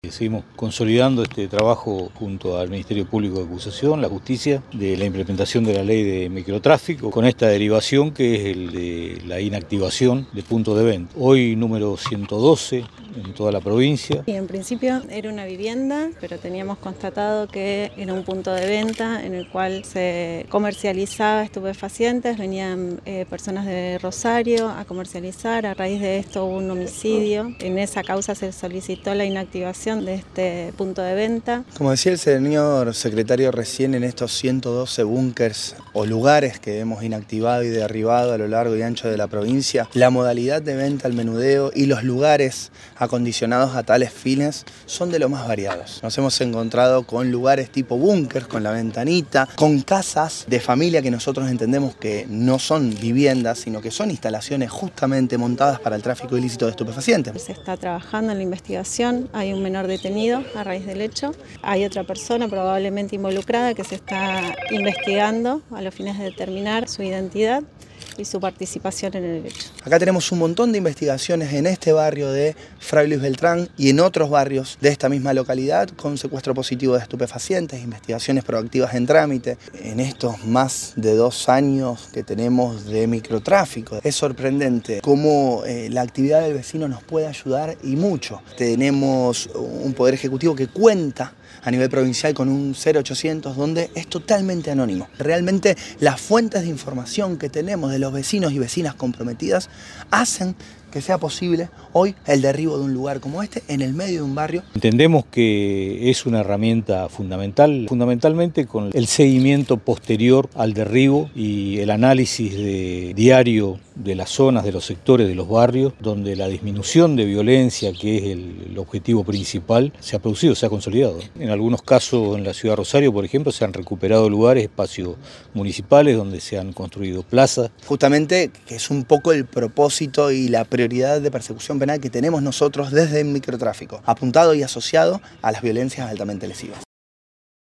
Seguimos consolidando este trabajo junto al Ministerio Público de Acusación, la Justicia, de la implementación de la ley de microtráfico, con esta derivación que es el de la inactivación de puntos de venta. Hoy número 112 en toda la provincia. Y en principio era una vivienda, pero teníamos constatado que era un punto de venta en el cual se comercializaba estupefacientes, venían personas de Rosario a comercializar. A raíz de esto hubo un homicidio. En esa causa se solicitó la inactivación de este punto de venta. Como decía el señor secretario recién, en estos 112 búnkers o lugares que hemos inactivado y derribado a lo largo y ancho de la provincia, la modalidad de venta al menudeo y los lugares acondicionados a tales fines son de lo más variados. Nos hemos encontrado con lugares tipo búnkers, con la ventanita, con casas de familia que nosotros entendemos que no son viviendas, sino que son instalaciones justamente montadas para el tráfico ilícito de estupefacientes. Se está trabajando en la investigación, hay un menor detenido a raíz del hecho, hay otra persona probablemente involucrada que se está investigando a los fines de determinar su identidad y su participación en el hecho. Acá tenemos un montón de investigaciones en este barrio de Fray Luis Beltrán y en otros barrios de esta misma localidad con secuestro positivo de estupefacientes, investigaciones proactivas en trámite. En estos más de 2 años que tenemos de microtráfico, es sorprendente cómo la actividad del vecino nos puede ayudar y mucho. Tenemos un poder ejecutivo que cuenta a nivel provincial con un 0800 donde es totalmente anónimo. Realmente las fuentes de información que tenemos de los vecinos y vecinas comprometidas hacen que sea posible hoy el derribo de un lugar como este en el medio de un barrio. Entendemos que es una herramienta fundamental, fundamentalmente con el seguimiento posterior al derribo y el análisis diario de las zonas, de los sectores, de los barrios, donde la disminución de violencia, que es el objetivo principal, se ha producido, se ha consolidado. En algunos casos en la ciudad de Rosario, por ejemplo, se han recuperado lugares, espacios municipales donde se han construido plazas. Justamente que es un poco el propósito y la prioridad de persecución penal que tenemos nosotros desde el microtráfico, apuntado y asociado a las violencias altamente lesivas.